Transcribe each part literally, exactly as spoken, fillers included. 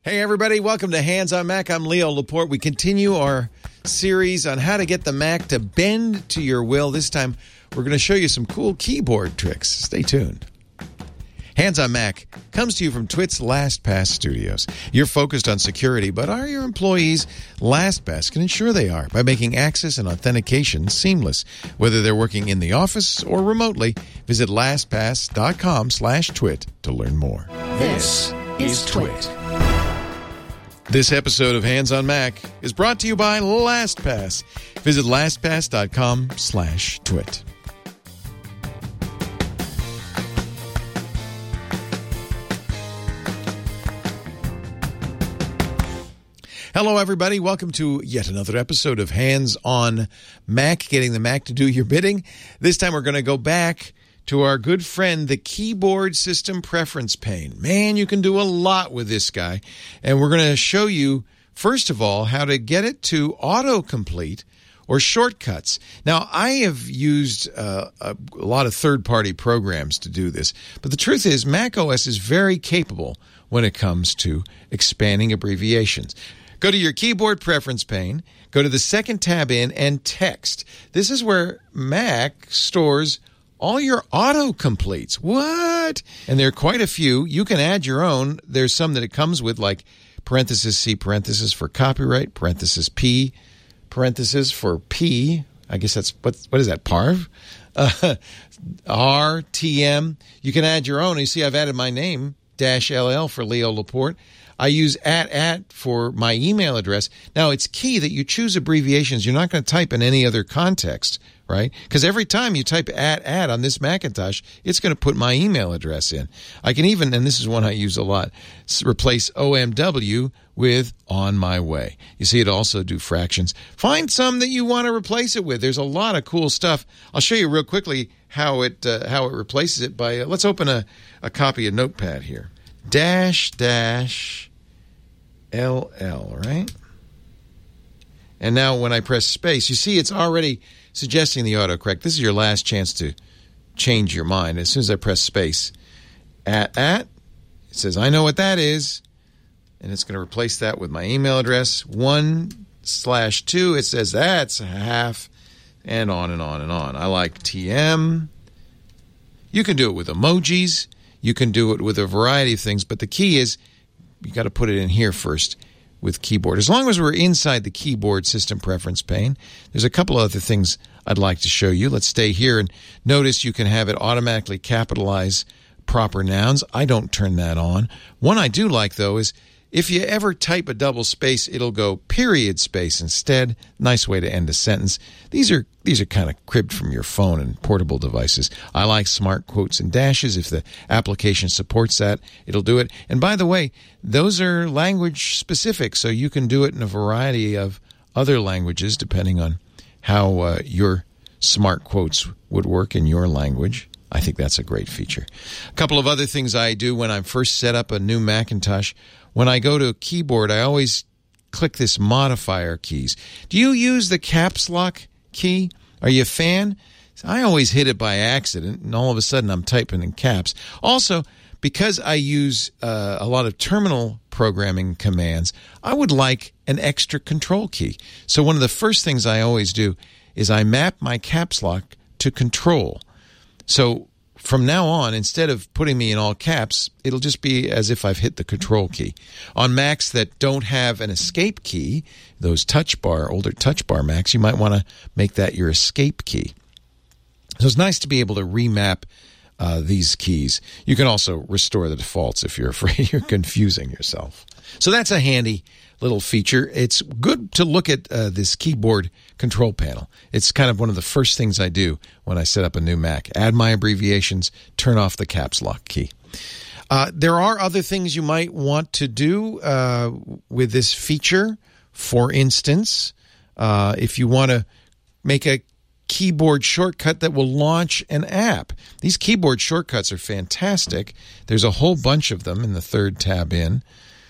Hey, everybody. Welcome to Hands on Mac. I'm Leo Laporte. We continue our series on how to get the Mac to bend to your will. This time, we're going to show you some cool keyboard tricks. Stay tuned. Hands on Mac comes to you from Twit's LastPass Studios. You're focused on security, but are your employees? LastPass can ensure they are by making access and authentication seamless. Whether they're working in the office or remotely, visit LastPass.com slash twit to learn more. This is Twit. This episode of Hands on Mac is brought to you by LastPass. Visit LastPass.com slash twit. Hello, everybody. Welcome to yet another episode of Hands on Mac, getting the Mac to do your bidding. This time we're going to go back to our good friend, the Keyboard System Preference Pane. Man, you can do a lot with this guy. And we're going to show you, first of all, how to get it to autocomplete or shortcuts. Now, I have used uh, a, a lot of third-party programs to do this. But the truth is, macOS is very capable when it comes to expanding abbreviations. Go to your keyboard preference pane, go to the second tab in, and text. This is where Mac stores all your autocompletes. What? And there are quite a few. You can add your own. There's some that it comes with, like parenthesis C, parenthesis for copyright, parenthesis P, parenthesis for P. I guess that's, what, what is that, parv? Uh, R, T M. You can add your own. You see, I've added my name, dash L L for Leo Laporte. I use at at for my email address. Now, it's key that you choose abbreviations. You're not going to type in any other context, right? Because every time you type at at on this Macintosh, it's going to put my email address in. I can even, and this is one I use a lot, replace O M W with on my way. You see it also do fractions. Find some that you want to replace it with. There's a lot of cool stuff. I'll show you real quickly how it uh, how it replaces it by, uh, let's open a, a copy of Notepad here. Dash, dash, L L, right? And now when I press space, you see it's already suggesting the autocorrect. This is your last chance to change your mind. As soon as I press space, at, at, it says, I know what that is. And it's going to replace that with my email address. One slash two, it says that's a half, and on and on and on. I like T M. You can do it with emojis. You can do it with a variety of things, but the key is you got to put it in here first with keyboard. As long as we're inside the keyboard system preference pane, there's a couple of other things I'd like to show you. Let's stay here and notice you can have it automatically capitalize proper nouns. I don't turn that on. One I do like, though, is if you ever type a double space, it'll go period space instead. Nice way to end a sentence. These are these are kind of cribbed from your phone and portable devices. I like smart quotes and dashes. If the application supports that, it'll do it. And by the way, those are language specific, so you can do it in a variety of other languages depending on how uh, your smart quotes would work in your language. I think that's a great feature. A couple of other things I do when I first set up a new Macintosh. When I go to a keyboard, I always click this modifier keys. Do you use the caps lock key? Are you a fan? I always hit it by accident, and all of a sudden I'm typing in caps. Also, because I use uh, a lot of terminal programming commands, I would like an extra control key. So one of the first things I always do is I map my caps lock to control. So from now on, instead of putting me in all caps, it'll just be as if I've hit the control key. On Macs that don't have an escape key, those touch bar, older touch bar Macs, you might want to make that your escape key. So it's nice to be able to remap uh, these keys. You can also restore the defaults if you're afraid you're confusing yourself. So that's a handy little feature. It's good to look at uh, this keyboard control panel. It's kind of one of the first things I do when I set up a new Mac. Add my abbreviations, turn off the caps lock key. Uh, there are other things you might want to do uh, with this feature. For instance, uh, if you want to make a keyboard shortcut that will launch an app. These keyboard shortcuts are fantastic. There's a whole bunch of them in the third tab in.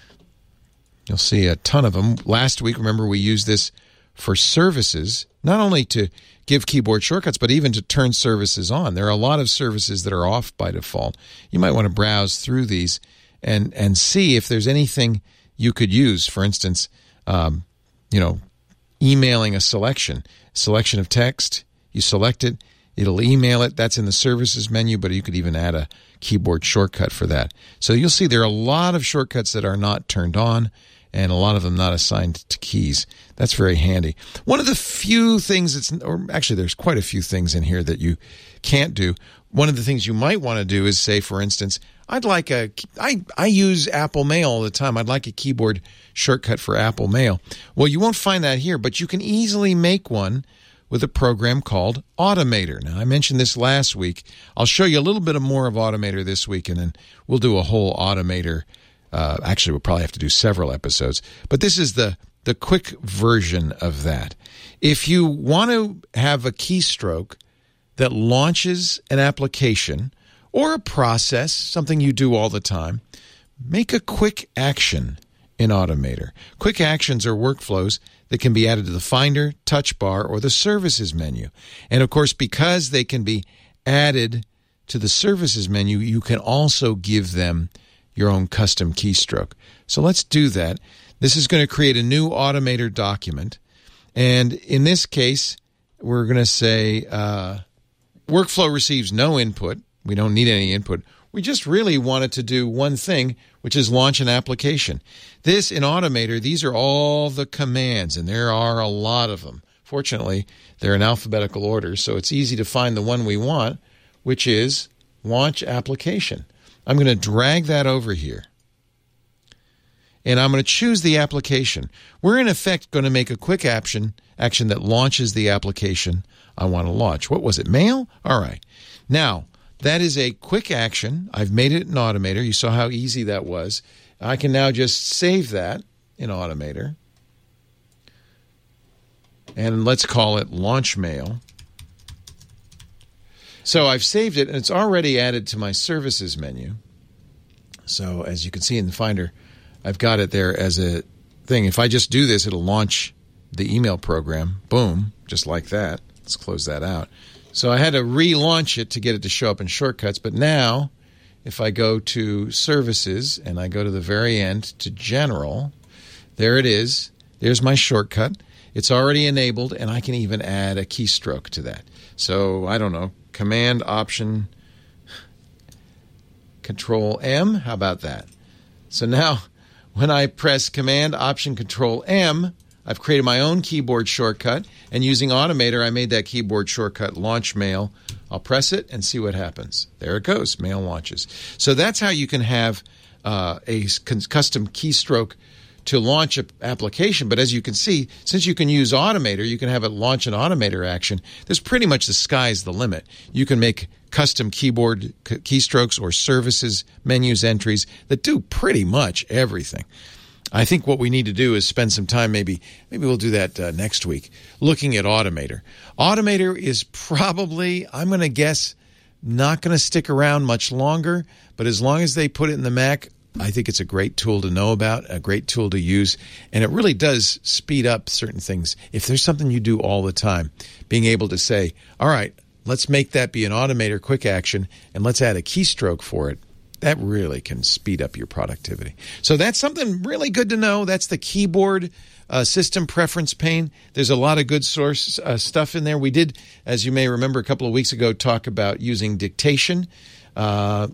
You'll see a ton of them. Last week, remember, we used this for services, not only to give keyboard shortcuts, but even to turn services on. There are a lot of services that are off by default. You might want to browse through these and, and see if there's anything you could use. For instance, um, you know, emailing a selection, selection of text. You select it, it'll email it. That's in the services menu, but you could even add a keyboard shortcut for that. So you'll see there are a lot of shortcuts that are not turned on, and a lot of them not assigned to keys. That's very handy. One of the few things that's, or actually there's quite a few things in here that you can't do. One of the things you might want to do is say, for instance, I'd like a, I, I use Apple Mail all the time. I'd like a keyboard shortcut for Apple Mail. Well, you won't find that here, but you can easily make one with a program called Automator. Now, I mentioned this last week. I'll show you a little bit of more of Automator this week, and then we'll do a whole Automator. Uh, actually, we'll probably have to do several episodes. But this is the, the quick version of that. If you want to have a keystroke that launches an application or a process, something you do all the time, make a quick action in Automator. Quick actions are workflows that can be added to the Finder, Touch Bar, or the Services menu. And, of course, because they can be added to the Services menu, you can also give them your own custom keystroke. So let's do that. This is going to create a new Automator document. And in this case, we're going to say uh, workflow receives no input. We don't need any input. We just really wanted to do one thing, which is launch an application. This, in Automator, these are all the commands, and there are a lot of them. Fortunately, they're in alphabetical order, so it's easy to find the one we want, which is launch application. I'm going to drag that over here, and I'm going to choose the application. We're, in effect, going to make a quick action, action that launches the application I want to launch. What was it, Mail? All right. Now, that is a quick action. I've made it in Automator. You saw how easy that was. I can now just save that in Automator. And let's call it Launch Mail. So I've saved it, and it's already added to my Services menu. So as you can see in the Finder, I've got it there as a thing. If I just do this, it'll launch the email program. Boom, just like that. Let's close that out. So I had to relaunch it to get it to show up in shortcuts. But now, if I go to Services and I go to the very end to General, there it is. There's my shortcut. It's already enabled, and I can even add a keystroke to that. So, I don't know, Command, Option, Control M. How about that? So now, when I press Command, Option, Control M, I've created my own keyboard shortcut, and using Automator, I made that keyboard shortcut Launch Mail. I'll press it and see what happens. There it goes. Mail launches. So that's how you can have uh, a custom keystroke to launch an application. But as you can see, since you can use Automator, you can have it launch an Automator action. There's pretty much the sky's the limit. You can make custom keyboard keystrokes or services menus entries that do pretty much everything. I think what we need to do is spend some time, maybe maybe we'll do that uh, next week, looking at Automator. Automator is probably, I'm going to guess, not going to stick around much longer, but as long as they put it in the Mac, I think it's a great tool to know about, a great tool to use, and it really does speed up certain things. If there's something you do all the time, being able to say, all right, let's make that be an Automator quick action, and let's add a keystroke for it. That really can speed up your productivity. So that's something really good to know. That's the keyboard uh, system preference pane. There's a lot of good source uh, stuff in there. We did, as you may remember, a couple of weeks ago, talk about using dictation. Uh,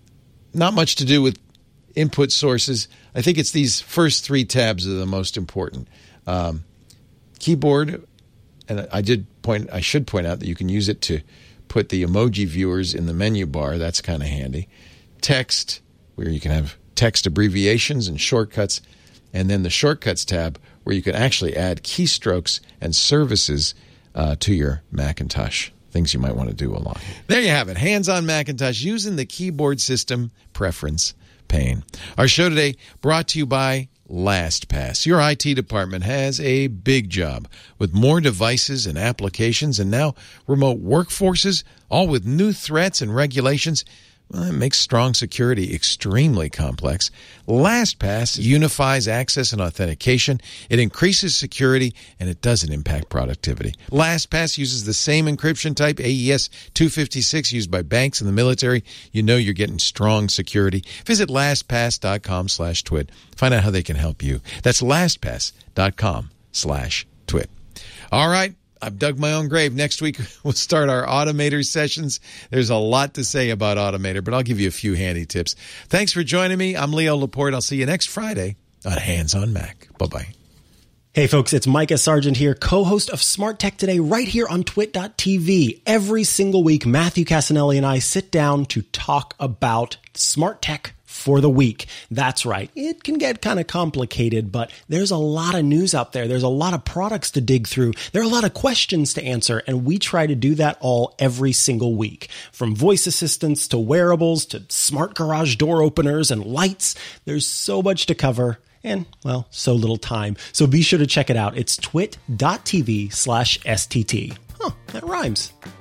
not much to do with input sources. I think it's these first three tabs that are the most important. Um, keyboard, and I did point. I should point out that you can use it to put the emoji viewers in the menu bar. That's kind of handy. Text, where you can have text abbreviations and shortcuts, and then the Shortcuts tab, where you can actually add keystrokes and services uh, to your Macintosh, things you might want to do a lot. There you have it, hands-on Macintosh using the keyboard system preference pane. Our show today brought to you by LastPass. Your I T department has a big job with more devices and applications, and now remote workforces, all with new threats and regulations. Well, it makes strong security extremely complex. LastPass unifies access and authentication. It increases security, and it doesn't impact productivity. LastPass uses the same encryption type, A E S two fifty-six, used by banks and the military. You know you're getting strong security. Visit LastPass.com slash twit. Find out how they can help you. That's LastPass.com slash twit. All right. I've dug my own grave. Next week, we'll start our Automator sessions. There's a lot to say about Automator, but I'll give you a few handy tips. Thanks for joining me. I'm Leo Laporte. I'll see you next Friday on Hands on Mac. Bye-bye. Hey folks, it's Micah Sargent here, co-host of Smart Tech Today right here on twit dot t v. Every single week, Matthew Casanelli and I sit down to talk about smart tech for the week. That's right. It can get kind of complicated, but there's a lot of news out there. There's a lot of products to dig through. There are a lot of questions to answer, and we try to do that all every single week. From voice assistants to wearables to smart garage door openers and lights, there's so much to cover. And, well, so little time. So be sure to check it out. It's twit dot t v slash S T T. Huh, that rhymes.